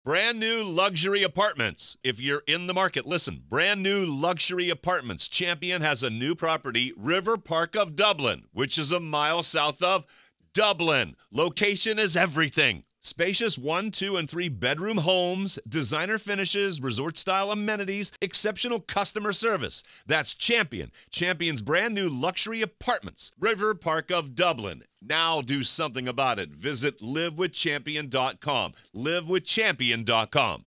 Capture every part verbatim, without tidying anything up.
Brand new luxury apartments. If you're in the market, listen. Brand new luxury apartments. Champion has a new property, River Park of Dublin, which is a mile south of Dublin. Location is everything. Spacious one, two, and three bedroom homes, designer finishes, resort-style amenities, exceptional customer service. That's Champion. Champion's brand new luxury apartments, River Park of Dublin. Now do something about it. Visit live with champion dot com. live with champion dot com.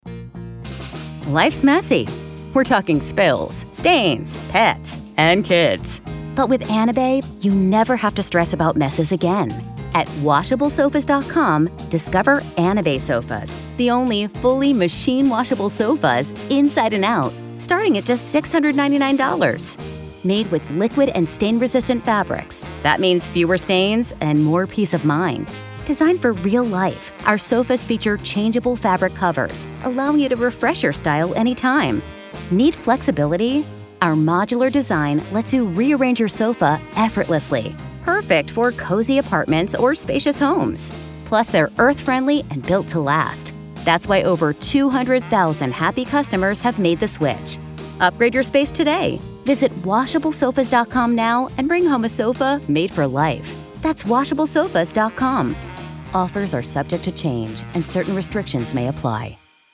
Life's messy. We're talking spills, stains, pets, and kids. But with Anabae, you never have to stress about messes again. At washable sofas dot com, discover Anabae sofas, the only fully machine-washable sofas inside and out, starting at just six hundred ninety-nine dollars. Made with liquid and stain-resistant fabrics. That means fewer stains and more peace of mind. Designed for real life, our sofas feature changeable fabric covers, allowing you to refresh your style anytime. Need flexibility? Our modular design lets you rearrange your sofa effortlessly. Perfect for cozy apartments or spacious homes. Plus, they're earth-friendly and built to last. That's why over two hundred thousand happy customers have made the switch. Upgrade your space today. Visit washable sofas dot com now and bring home a sofa made for life. That's washable sofas dot com. Offers are subject to change and certain restrictions may apply.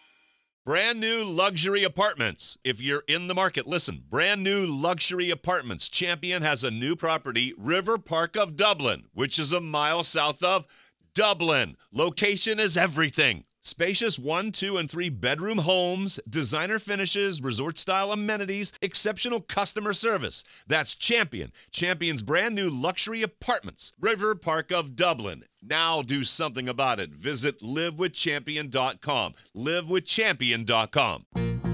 Brand new luxury apartments. If you're in the market, listen. Brand new luxury apartments. Champion has a new property, River Park of Dublin, which is a mile south of Dublin. Location is everything. Spacious one, two, and three bedroom homes, designer finishes, resort-style amenities, exceptional customer service. That's Champion. Champion's brand new luxury apartments, River Park of Dublin. Now do something about it. Visit live with champion dot com. live with champion dot com.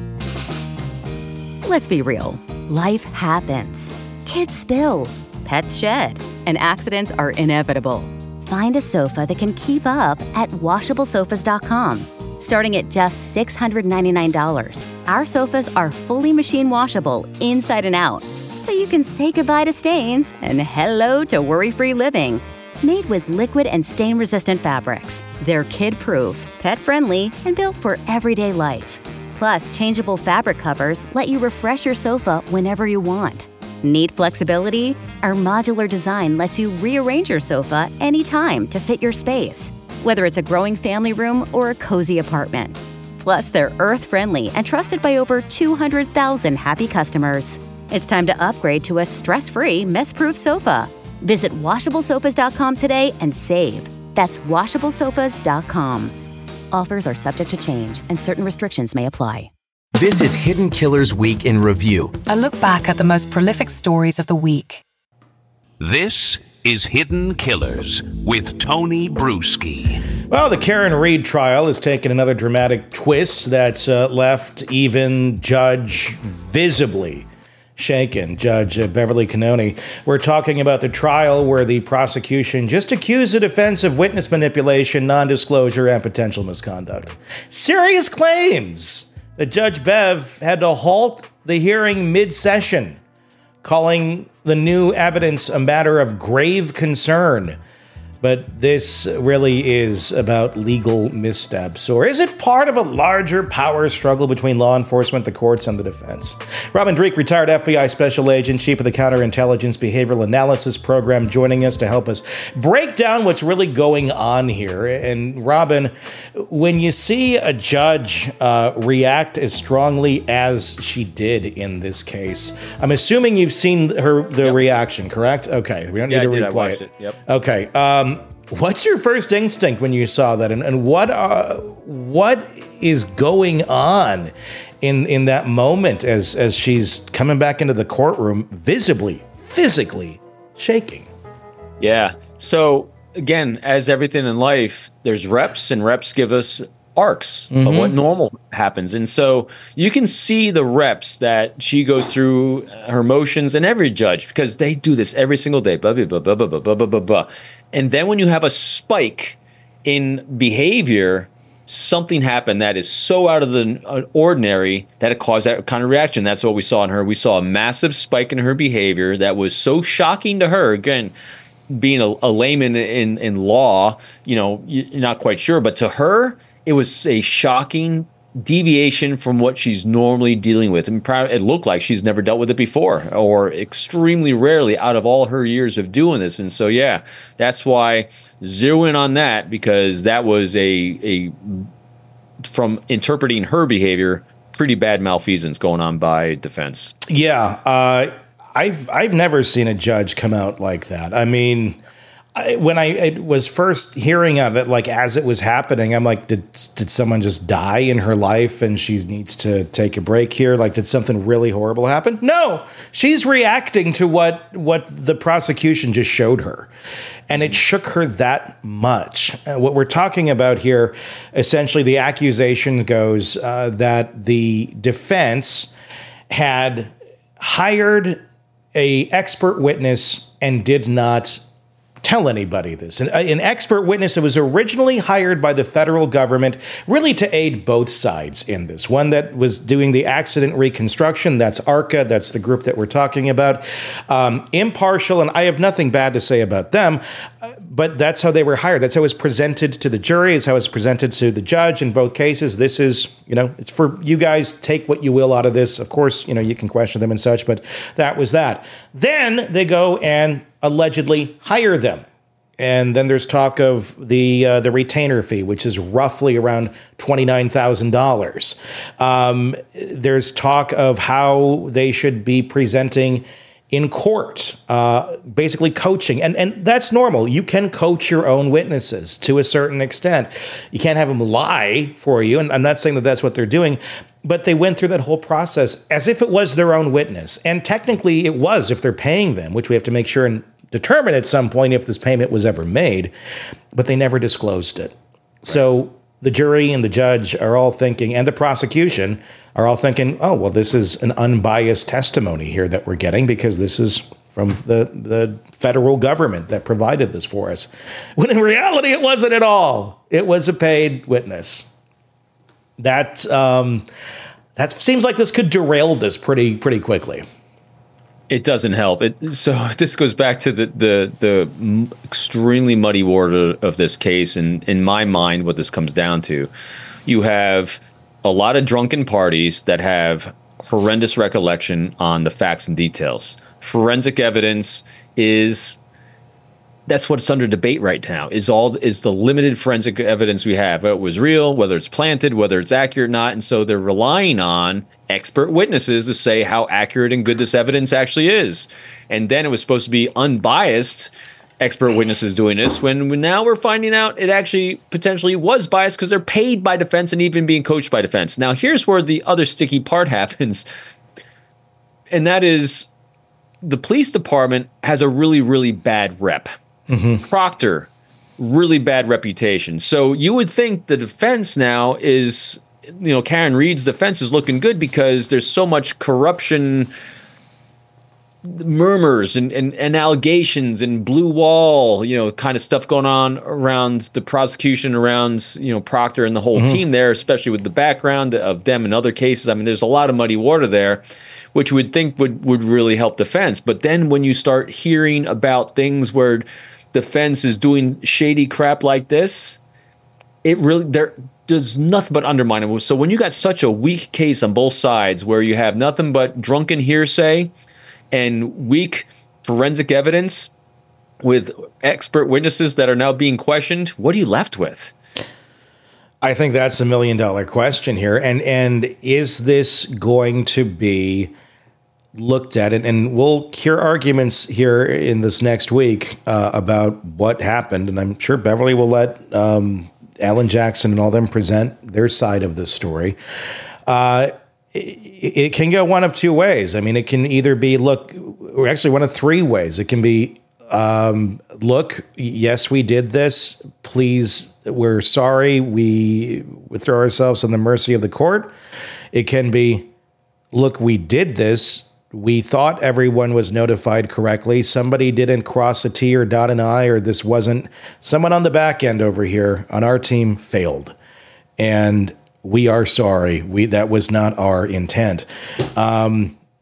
Let's be real. Life happens. Kids spill. Pets shed. And accidents are inevitable. Find a sofa that can keep up at washable sofas dot com. Starting at just six hundred ninety-nine dollars, our sofas are fully machine washable inside and out, so you can say goodbye to stains and hello to worry-free living. Made with liquid and stain-resistant fabrics, they're kid-proof, pet-friendly, and built for everyday life. Plus, changeable fabric covers let you refresh your sofa whenever you want. Need flexibility? Our modular design lets you rearrange your sofa anytime to fit your space, whether it's a growing family room or a cozy apartment. Plus, they're earth-friendly and trusted by over two hundred thousand happy customers. It's time to upgrade to a stress-free, mess-proof sofa. Visit washable sofas dot com today and save. That's washable sofas dot com. Offers are subject to change and certain restrictions may apply. This is Hidden Killers Week in Review. A look back at the most prolific stories of the week. This is Hidden Killers with Tony Bruschi. Well, the Karen Read trial has taken another dramatic twist that's uh, left even Judge visibly shaken, Judge Beverly Cannoni. We're talking about the trial where the prosecution just accused the defense of witness manipulation, non-disclosure, and potential misconduct. Serious claims that Judge Bev had to halt the hearing mid-session, calling the new evidence a matter of grave concern. But this really is about legal missteps. Or is it part of a larger power struggle between law enforcement, the courts, and the defense? Robin Dreeke, retired F B I special agent, chief of the Counterintelligence Behavioral Analysis Program, joining us to help us break down what's really going on here. And Robin, when you see a judge uh, react as strongly as she did in this case, I'm assuming you've seen her the yep. reaction, correct? Okay, we don't need yeah, to I did. replay I watched it. it. Yep. Okay. Um, What's your first instinct when you saw that, and, and what uh, what is going on in in that moment as as she's coming back into the courtroom, visibly, physically shaking? Yeah. So again, as everything in life, there's reps, and reps give us arcs mm-hmm. of what normal happens, and so you can see the reps that she goes through, her emotions, and every judge, because they do this every single day. Blah blah blah blah blah blah blah blah blah. And then when you have a spike in behavior, something happened that is so out of the ordinary that it caused that kind of reaction. That's what we saw in her. We saw a massive spike in her behavior that was so shocking to her. Again, being a, a layman in, in law, you know, you're not quite sure. But to her, it was a shocking deviation from what she's normally dealing with. And it looked like she's never dealt with it before, or extremely rarely out of all her years of doing this. And so, yeah, that's why zero in on that, because that was a, a from interpreting her behavior, pretty bad malfeasance going on by defense. Yeah. Uh, I've, I've never seen a judge come out like that. I mean, I, when I, I was first hearing of it, like as it was happening, I'm like, did did someone just die in her life and she needs to take a break here? Like, did something really horrible happen? No, she's reacting to what what the prosecution just showed her. And it shook her that much. Uh, what we're talking about here, essentially the accusation goes uh, that the defense had hired a expert witness and did not tell anybody this. An, an expert witness that was originally hired by the federal government really to aid both sides in this. One that was doing the accident reconstruction, that's ARCA, that's the group that we're talking about. Um, impartial, and I have nothing bad to say about them, uh, but that's how they were hired. That's how it was presented to the jury, is how it was presented to the judge in both cases. This is, you know, it's for you guys, take what you will out of this. Of course, you know, you can question them and such, but that was that. Then they go and allegedly hire them. And then there's talk of the uh, the retainer fee, which is roughly around twenty-nine thousand dollars. Um, there's talk of how they should be presenting in court, uh, basically coaching. And, and that's normal. You can coach your own witnesses to a certain extent. You can't have them lie for you. And I'm not saying that that's what they're doing. But they went through that whole process as if it was their own witness. And technically it was if they're paying them, which we have to make sure and determine at some point if this payment was ever made. But they never disclosed it. Right. So the jury and the judge are all thinking, and the prosecution are all thinking, oh, well, this is an unbiased testimony here that we're getting because this is from the, the federal government that provided this for us. When in reality, it wasn't at all. It was a paid witness. That um, that seems like this could derail this pretty pretty quickly. It doesn't help. It, so this goes back to the the the extremely muddy water of this case, and in my mind, what this comes down to, you have a lot of drunken parties that have horrendous recollection on the facts and details. Forensic evidence is that's what's under debate right now. Is all is the limited forensic evidence we have. It was real, whether it's planted, whether it's accurate or not, and so they're relying on expert witnesses to say how accurate and good this evidence actually is. And then it was supposed to be unbiased expert witnesses doing this, when now we're finding out it actually potentially was biased because they're paid by defense and even being coached by defense. Now, here's where the other sticky part happens, and that is the police department has a really, really bad rep. Mm-hmm. Proctor, really bad reputation. So you would think the defense now is, you know, Karen Reed's defense is looking good because there's so much corruption murmurs and, and, and allegations and blue wall, you know, kind of stuff going on around the prosecution, around, you know, Proctor and the whole mm-hmm. team there, especially with the background of them in other cases. I mean, there's a lot of muddy water there, which you would think would, would really help defense. But then when you start hearing about things where defense is doing shady crap like this, it really, there does nothing but undermine it. So when you got such a weak case on both sides where you have nothing but drunken hearsay and weak forensic evidence with expert witnesses that are now being questioned, what are you left with? I think that's a million dollar question here. And and is this going to be looked at? And, and we'll hear arguments here in this next week uh, about what happened. And I'm sure Beverly will let um, Alan Jackson and all them present their side of this story. Uh, it, it can go one of two ways. I mean, it can either be, look, or actually one of three ways. It can be, um, look, yes, we did this. Please, we're sorry. We, we throw ourselves on the mercy of the court. It can be, look, we did this. We thought everyone was notified correctly. Somebody didn't cross a T or dot an I, or this wasn't, someone on the back end over here on our team failed. And we are sorry. We, that was not our intent. Um,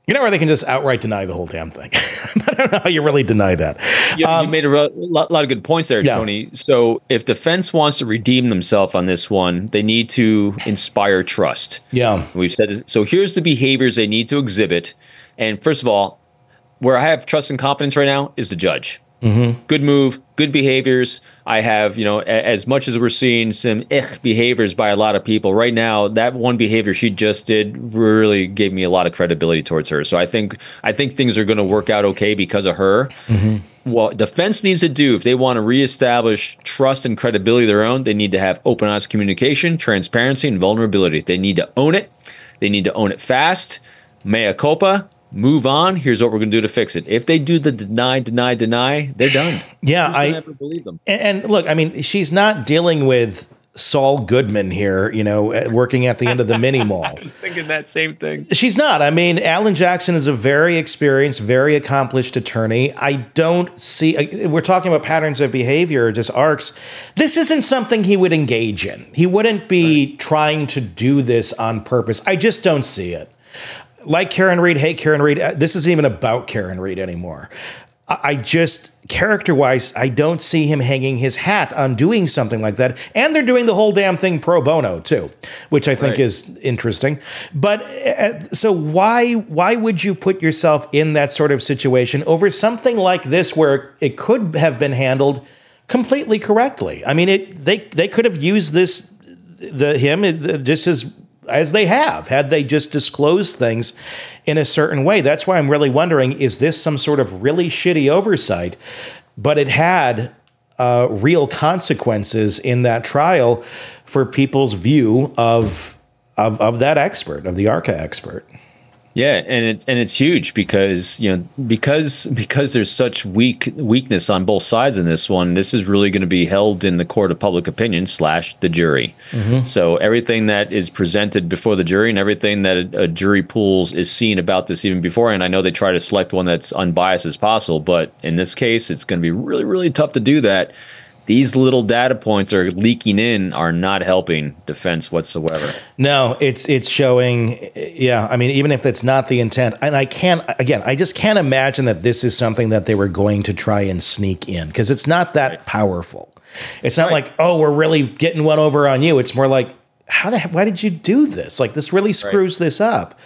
You know where they can just outright deny the whole damn thing. I don't know how you really deny that. You, um, you made a re- lot, lot of good points there, yeah. Tony. So if defense wants to redeem themselves on this one, they need to inspire trust. Yeah. We've said, so here's the behaviors they need to exhibit. And first of all, where I have trust and confidence right now is the judge. Mm-hmm. Good move, good behaviors. I have, you know, a, as much as we're seeing some ich behaviors by a lot of people right now, that one behavior she just did really gave me a lot of credibility towards her. So I think I think things are going to work out okay because of her. Mm-hmm. What defense needs to do if they want to reestablish trust and credibility of their own, they need to have open, honest communication, transparency, and vulnerability. They need to own it. They need to own it fast. Mea culpa. Move on. Here's what we're going to do to fix it. If they do the deny, deny, deny, they're done. Yeah, Who's I never believe them. And, and look, I mean, she's not dealing with Saul Goodman here, you know, working at the end of the mini mall. I was thinking that same thing. She's not. I mean, Alan Jackson is a very experienced, very accomplished attorney. I don't see. We're talking about patterns of behavior, just arcs. This isn't something he would engage in. He wouldn't be right. trying to do this on purpose. I just don't see it. Like Karen Read, hate Karen Read. This isn't even about Karen Read anymore. I just, character-wise, I don't see him hanging his hat on doing something like that. And they're doing the whole damn thing pro bono, too, which I think right. is interesting. But uh, so why why would you put yourself in that sort of situation over something like this where it could have been handled completely correctly? I mean, it they they could have used this, the him, just as... as they have, had they just disclosed things in a certain way. That's why I'm really wondering, is this some sort of really shitty oversight? But it had uh, real consequences in that trial for people's view of, of, of that expert, of the ARCA expert. Yeah, and it's and it's huge because you know because because there's such weak weakness on both sides in this one. This is really going to be held in the court of public opinion slash the jury. Mm-hmm. So everything that is presented before the jury and everything that a, a jury pools is seen about this even before. And I know they try to select one that's unbiased as possible, but in this case, it's going to be really really tough to do that. These little data points are leaking in are not helping defense whatsoever. No, it's it's showing. Yeah, I mean, even if it's not the intent, and I can't, again, I just can't imagine that this is something that they were going to try and sneak in because it's not that right. powerful. It's not right. like, oh, we're really getting one over on you. It's more like, how the heck, why did you do this? Like, this really screws right. this up.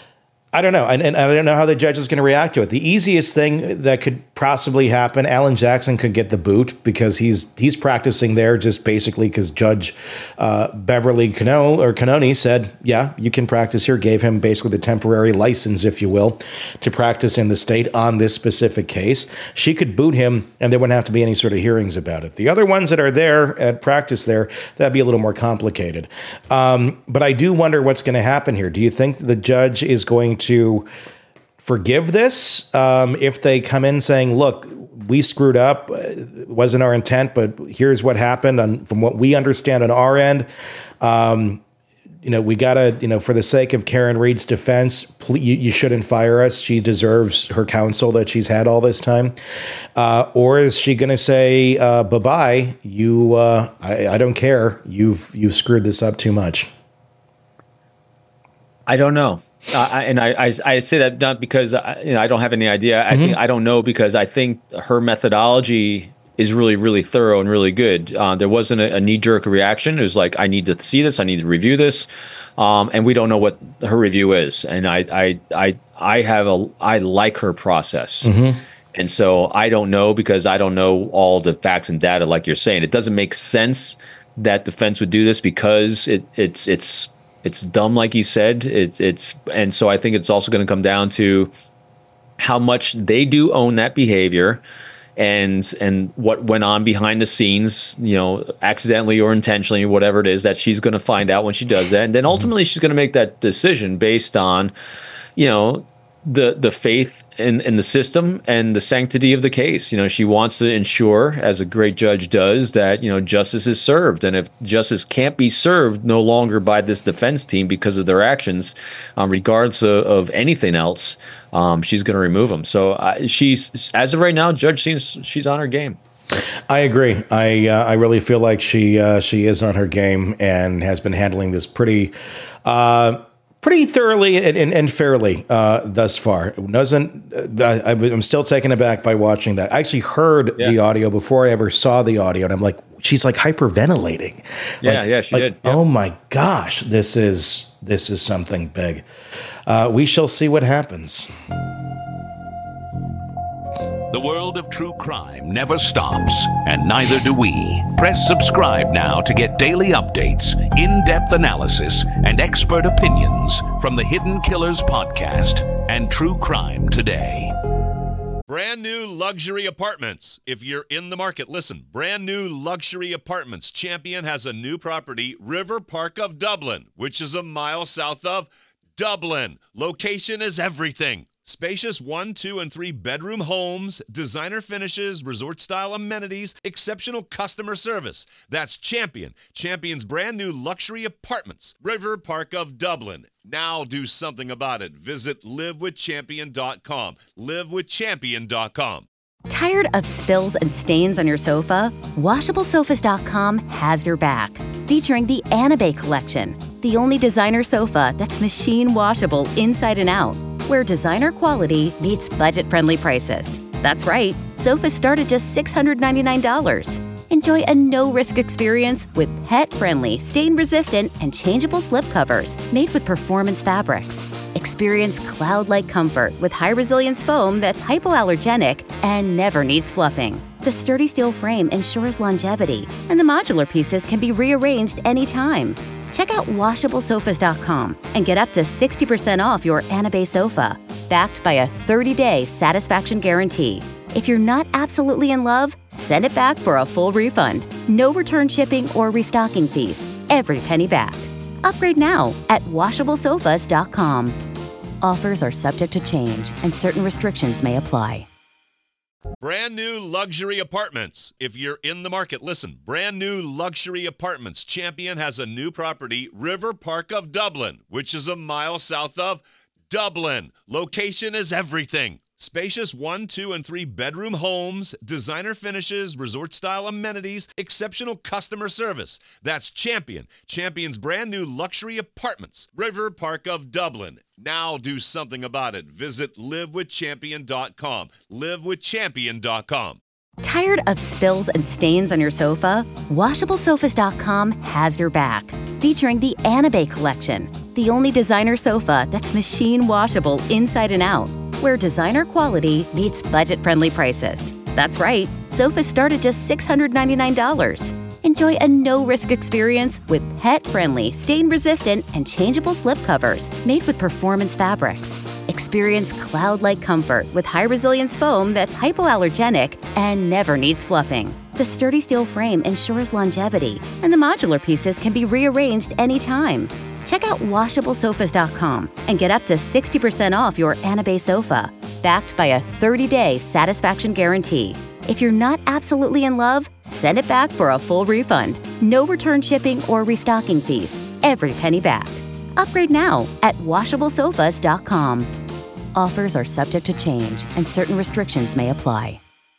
I don't know. And, and I don't know how the judge is going to react to it. The easiest thing that could possibly happen, Alan Jackson could get the boot because he's he's practicing there just basically because Judge uh, Beverly Cano, or Canoni said, yeah, you can practice here, gave him basically the temporary license, if you will, to practice in the state on this specific case. She could boot him and there wouldn't have to be any sort of hearings about it. The other ones that are there at practice there, that'd be a little more complicated. Um, but I do wonder what's going to happen here. Do you think the judge is going to to forgive this um, if they come in saying, look, we screwed up, it wasn't our intent, but here's what happened on, from what we understand on our end. Um, you know, we got to, you know, for the sake of Karen Read's defense, please, you, you shouldn't fire us. She deserves her counsel that she's had all this time. Uh, or is she going to say, uh, bye-bye, you, uh, I, I don't care. You've, you've screwed this up too much. I don't know. Uh, I, and I, I, I say that not because I, you know, I don't have any idea. I mm-hmm. think I don't know because I think her methodology is really, really thorough and really good. Uh, there wasn't a, a knee-jerk reaction. It was like, I need to see this. I need to review this. Um, and we don't know what her review is. And I, I, I, I have a, I like her process. Mm-hmm. And so I don't know because I don't know all the facts and data like you're saying. It doesn't make sense that defense would do this because it, it's, it's, It's dumb, like you said. It's it's, and so I think it's also going to come down to how much they do own that behavior, and and what went on behind the scenes, you know, accidentally or intentionally, whatever it is that she's going to find out when she does that, and then ultimately she's going to make that decision based on, you know, the the faith in, in the system and the sanctity of the case. You know, she wants to ensure, as a great judge does, that, you know, justice is served. And if justice can't be served no longer by this defense team because of their actions, um, regardless of, of anything else, um, she's going to remove them. So uh, she's, as of right now, Judge seems she's on her game. I agree. I uh, I really feel like she uh, she is on her game and has been handling this pretty. Uh, pretty thoroughly and, and, and fairly uh, thus far. It doesn't, uh, I, I'm still taken aback by watching that. I actually heard yeah. the audio before I ever saw the audio, and I'm like, she's like hyperventilating. Yeah, like, yeah, she like, did. Yeah. Oh my gosh, this is this is something big. Uh, we shall see what happens. The world of true crime never stops, and neither do we. Press subscribe now to get daily updates, in-depth analysis, and expert opinions from the Hidden Killers podcast and True Crime Today. Brand new luxury apartments. If you're in the market, listen. Brand new luxury apartments. Champion has a new property, River Park of Dublin, which is a mile south of Dublin. Location is everything. Spacious one, two, and three bedroom homes, designer finishes, resort-style amenities, exceptional customer service. That's Champion. Champion's brand new luxury apartments, River Park of Dublin. Now do something about it. Visit live with champion dot com. live with champion dot com. Tired of spills and stains on your sofa? washable sofas dot com has your back. Featuring the Anabay collection, the only designer sofa that's machine washable inside and out, where designer quality meets budget-friendly prices. That's right, sofas start at just six hundred ninety-nine dollars. Enjoy a no-risk experience with pet-friendly, stain-resistant, and changeable slipcovers made with performance fabrics. Experience cloud-like comfort with high-resilience foam that's hypoallergenic and never needs fluffing. The sturdy steel frame ensures longevity, and the modular pieces can be rearranged anytime. Check out washable sofas dot com and get up to sixty percent off your Anabay sofa, backed by a thirty-day satisfaction guarantee. If you're not absolutely in love, send it back for a full refund. No return shipping or restocking fees. Every penny back. Upgrade now at washable sofas dot com. Offers are subject to change and certain restrictions may apply. Brand new luxury apartments. If you're in the market, listen. Brand new luxury apartments. Champion has a new property, River Park of Dublin, which is a mile south of Dublin. Location is everything. Spacious one, two, and three bedroom homes, designer finishes, resort-style amenities, exceptional customer service. That's Champion. Champion's brand new luxury apartments, River Park of Dublin. Now do something about it. Visit live with champion dot com. live with champion dot com. Tired of spills and stains on your sofa? washable sofas dot com has your back. Featuring the Anabay collection, the only designer sofa that's machine washable inside and out, where designer quality meets budget-friendly prices. That's right, sofas start at just six hundred ninety-nine dollars. Enjoy a no-risk experience with pet-friendly, stain-resistant, and changeable slipcovers made with performance fabrics. Experience cloud-like comfort with high-resilience foam that's hypoallergenic and never needs fluffing. The sturdy steel frame ensures longevity, and the modular pieces can be rearranged anytime. Check out washable sofas dot com and get up to sixty percent off your Anabay sofa, backed by a thirty-day satisfaction guarantee. If you're not absolutely in love, send it back for a full refund. No return shipping or restocking fees. Every penny back. Upgrade now at washable sofas dot com. Offers are subject to change and certain restrictions may apply.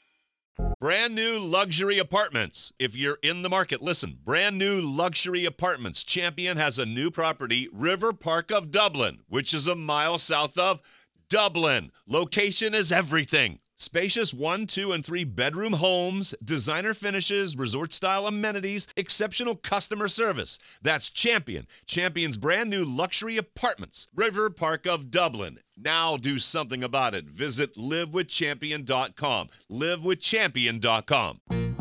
Brand new luxury apartments. If you're in the market, listen. Brand new luxury apartments. Champion has a new property, River Park of Dublin, which is a mile south of Dublin. Location is everything. Spacious one, two, and three bedroom homes, designer finishes, resort-style amenities, exceptional customer service. That's Champion. Champion's brand new luxury apartments, River Park of Dublin. Now do something about it. Visit live with champion dot com. live with champion dot com.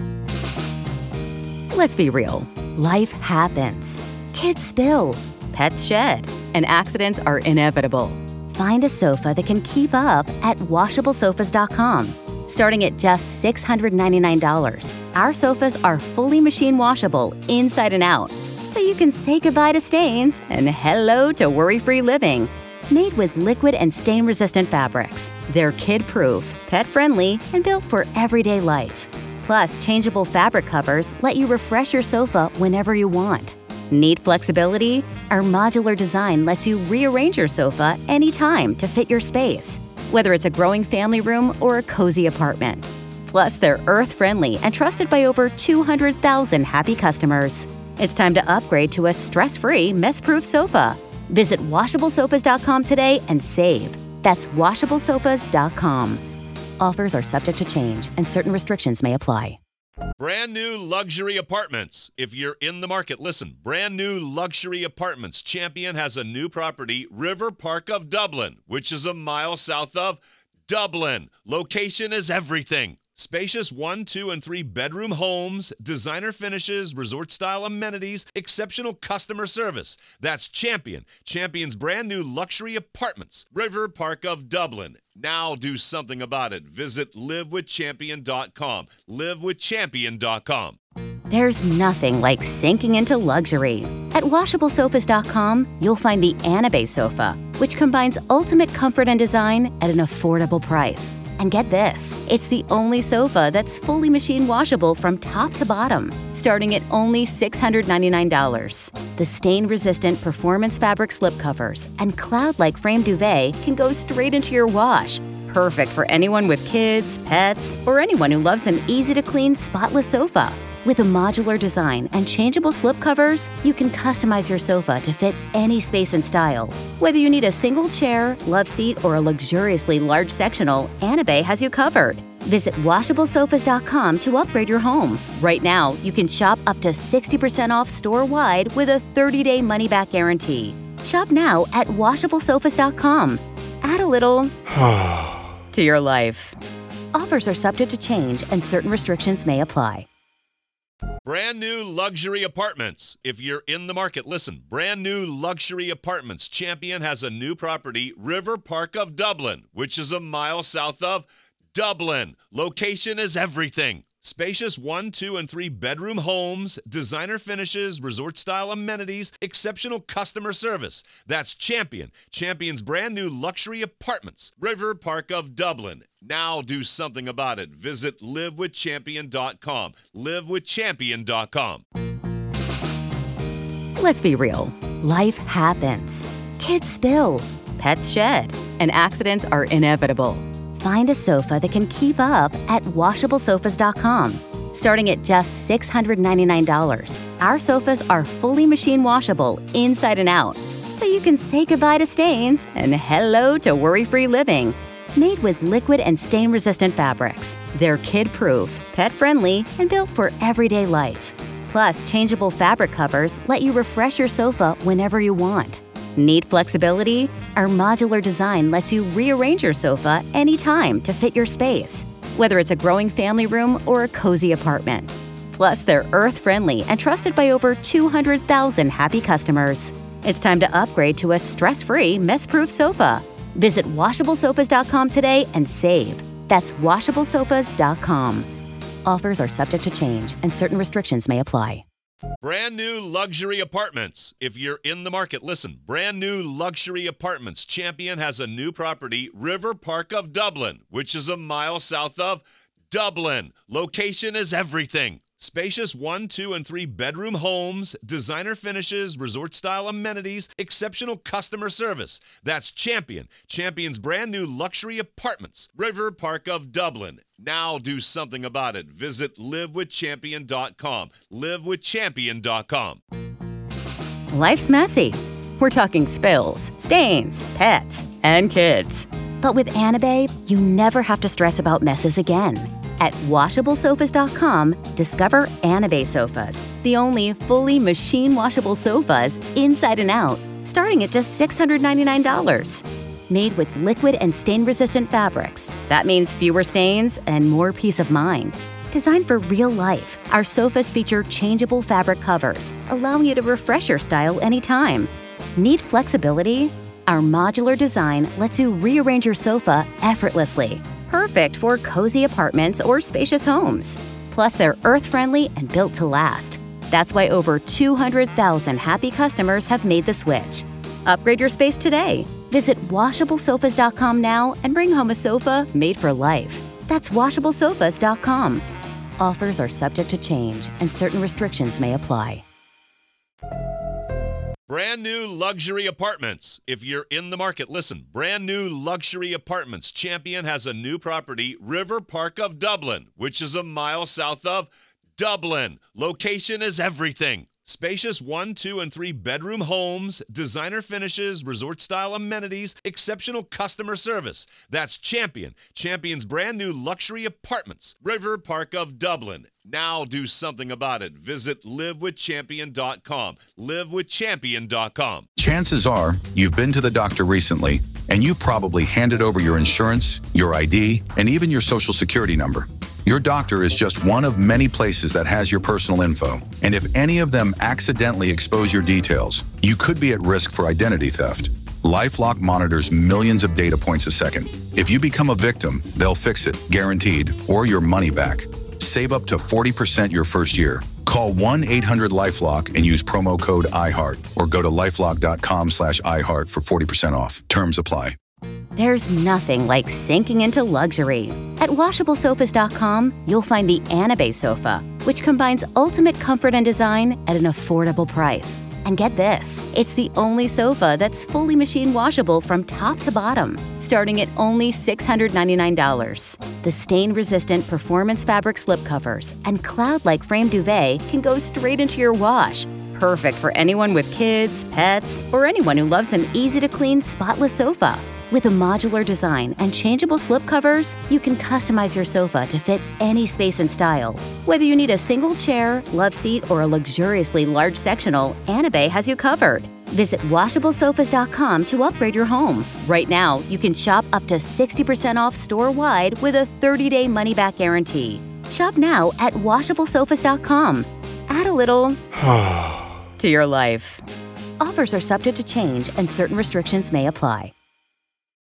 Let's be real. Life happens. Kids spill, pets shed, and accidents are inevitable. Find a sofa that can keep up at washable sofas dot com. Starting at just six hundred ninety-nine dollars, our sofas are fully machine washable inside and out, so you can say goodbye to stains and hello to worry-free living. Made with liquid and stain-resistant fabrics, they're kid-proof, pet-friendly, and built for everyday life. Plus, changeable fabric covers let you refresh your sofa whenever you want. Need flexibility? Our modular design lets you rearrange your sofa anytime to fit your space, whether it's a growing family room or a cozy apartment. Plus, they're earth-friendly and trusted by over two hundred thousand happy customers. It's time to upgrade to a stress-free, mess-proof sofa. Visit washable sofas dot com today and save. That's washable sofas dot com. Offers are subject to change and certain restrictions may apply. Brand new luxury apartments. If you're in the market, listen. Brand new luxury apartments. Champion has a new property, River Park of Dublin, which is a mile south of Dublin. Location is everything. Spacious one, two, and three bedroom homes, designer finishes, resort-style amenities, exceptional customer service. That's Champion. Champion's brand new luxury apartments, River Park of Dublin. Now do something about it. Visit live with champion dot com. live with champion dot com. There's nothing like sinking into luxury. At washable sofas dot com, you'll find the Anabay sofa, which combines ultimate comfort and design at an affordable price. And get this, it's the only sofa that's fully machine washable from top to bottom, starting at only six hundred ninety-nine dollars. The stain-resistant performance fabric slipcovers and cloud-like frame duvet can go straight into your wash. Perfect for anyone with kids, pets, or anyone who loves an easy-to-clean, spotless sofa. With a modular design and changeable slipcovers, you can customize your sofa to fit any space and style. Whether you need a single chair, love seat, or a luxuriously large sectional, Anabay has you covered. Visit washable sofas dot com to upgrade your home. Right now, you can shop up to sixty percent off store-wide with a thirty-day money-back guarantee. Shop now at washable sofas dot com. Add a little to your life. Offers are subject to change and certain restrictions may apply. Brand new luxury apartments. If you're in the market, listen. Brand new luxury apartments. Champion has a new property, River Park of Dublin, which is a mile south of Dublin. Location is everything. Spacious one, two, and three bedroom homes, designer finishes, resort-style amenities, exceptional customer service. That's Champion. Champion's brand new luxury apartments, River Park of Dublin. Now do something about it. Visit live with champion dot com. live with champion dot com. Let's be real. Life happens. Kids spill, pets shed, and accidents are inevitable. Find a sofa that can keep up at washable sofas dot com. Starting at just six hundred ninety-nine dollars, our sofas are fully machine washable inside and out, so you can say goodbye to stains and hello to worry-free living. Made with liquid and stain-resistant fabrics, they're kid-proof, pet-friendly, and built for everyday life. Plus, changeable fabric covers let you refresh your sofa whenever you want. Need flexibility? Our modular design lets you rearrange your sofa anytime to fit your space, whether it's a growing family room or a cozy apartment. Plus, they're earth-friendly and trusted by over two hundred thousand happy customers. It's time to upgrade to a stress-free, mess-proof sofa. Visit washable sofas dot com today and save. That's washable sofas dot com. Offers are subject to change and certain restrictions may apply. Brand new luxury apartments. If you're in the market, listen. Brand new luxury apartments. Champion has a new property, River Park of Dublin, which is a mile south of Dublin. Location is everything. Spacious one, two, and three bedroom homes, designer finishes, resort-style amenities, exceptional customer service. That's Champion. Champion's brand new luxury apartments, River Park of Dublin. Now do something about it. Visit live with champion dot com. live with champion dot com. Life's messy. We're talking spills, stains, pets, and kids. But with Anabay, you never have to stress about messes again. At washable sofas dot com, discover Anabay sofas, the only fully machine washable sofas inside and out, starting at just six hundred ninety-nine dollars. Made with liquid and stain-resistant fabrics. That means fewer stains and more peace of mind. Designed for real life, our sofas feature changeable fabric covers, allowing you to refresh your style anytime. Need flexibility? Our modular design lets you rearrange your sofa effortlessly. Perfect for cozy apartments or spacious homes. Plus, they're earth-friendly and built to last. That's why over two hundred thousand happy customers have made the switch. Upgrade your space today. Visit washable sofas dot com now and bring home a sofa made for life. That's washable sofas dot com. Offers are subject to change and certain restrictions may apply. Brand new luxury apartments. If you're in the market, listen. Brand new luxury apartments. Champion has a new property, River Park of Dublin, which is a mile south of Dublin. Location is everything. Spacious one, two, and three bedroom homes, designer finishes, resort-style amenities, exceptional customer service. That's Champion. Champion's brand new luxury apartments. River Park of Dublin. Now do something about it. Visit live with champion dot com. live with champion dot com. Chances are you've been to the doctor recently, and you probably handed over your insurance, your I D, and even your social security number. Your doctor is just one of many places that has your personal info. And if any of them accidentally expose your details, you could be at risk for identity theft. LifeLock monitors millions of data points a second. If you become a victim, they'll fix it, guaranteed, or your money back. Save up to forty percent your first year. Call one eight hundred LifeLock and use promo code iHeart, or go to lifelock dot com slash iHeart for forty percent off. Terms apply. There's nothing like sinking into luxury. At washable sofas dot com, you'll find the Anabay sofa, which combines ultimate comfort and design at an affordable price. And get this, it's the only sofa that's fully machine washable from top to bottom, starting at only six hundred ninety-nine dollars. The stain-resistant performance fabric slipcovers and cloud-like frame duvet can go straight into your wash. Perfect for anyone with kids, pets, or anyone who loves an easy-to-clean, spotless sofa. With a modular design and changeable slipcovers, you can customize your sofa to fit any space and style. Whether you need a single chair, love seat, or a luxuriously large sectional, Anabay has you covered. Visit washable sofas dot com to upgrade your home. Right now, you can shop up to sixty percent off store-wide with a thirty-day money-back guarantee. Shop now at washable sofas dot com. Add a little to your life. Offers are subject to change and certain restrictions may apply.